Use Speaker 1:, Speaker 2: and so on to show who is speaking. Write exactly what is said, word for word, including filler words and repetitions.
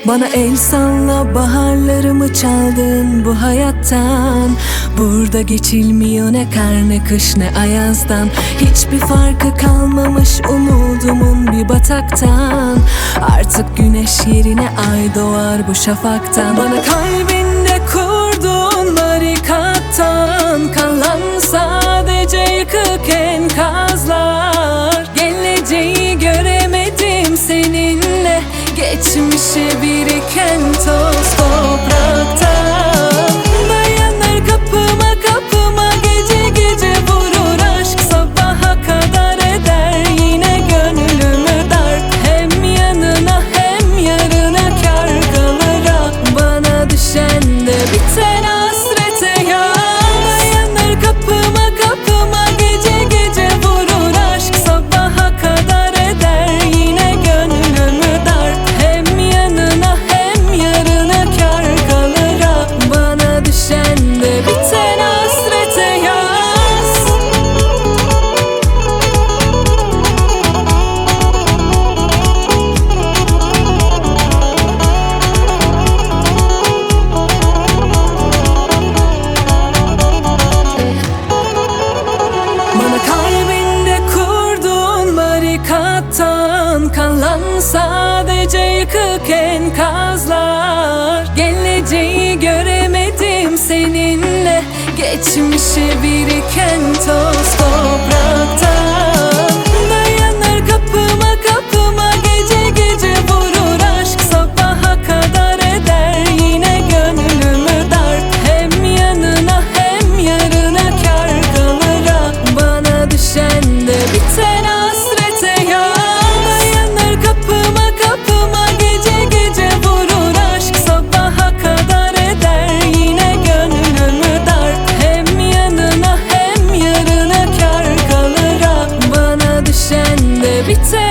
Speaker 1: Bana el salla, baharlarımı çaldın bu hayattan. Burada geçilmiyor ne kar ne kış ne ayazdan. Hiçbir farkı kalmamış umudumun bir bataktan. Artık güneş yerine ay doğar bu şafaktan. Bana kalbinde kurduğun barikattan kalan sadece yıkık enkazlar. Geleceği göremedim seninle, geçmişe biriken toz topraktan. Dayanır kapıma kapıma, gece gece vurur aşk, sabaha kadar eder yine gönlümü dert. Hem yanına hem yarına kar kalır ah, bana düşen de biten hasrete ya. Dayanır kapıma kapıma, gece gece vurur aşk, sabaha kadar eder yine gönlümü dert. Hem yanına hem yarına kar kalır ah, bana düşen de biten hasrete yaz. Bana kalbinde kurduğun barikattan kalan sadece yıkık enkazlar. Geleceği göremedim seninle, geçmişe biriken toz topraktan. Dayanır kapıma kapıma, gece gece vurur aşk, sabaha kadar eder yine gönlümü dert. Hem yanına hem yarına kar kalır ah, bana düşen de biten hasrete ya. Dayanır kapıma kapıma, gece gece vurur aşk, sabaha kadar eder yine gönlümü dert. Hem yanına hem yarına kar kalır ah, bana düşen de biten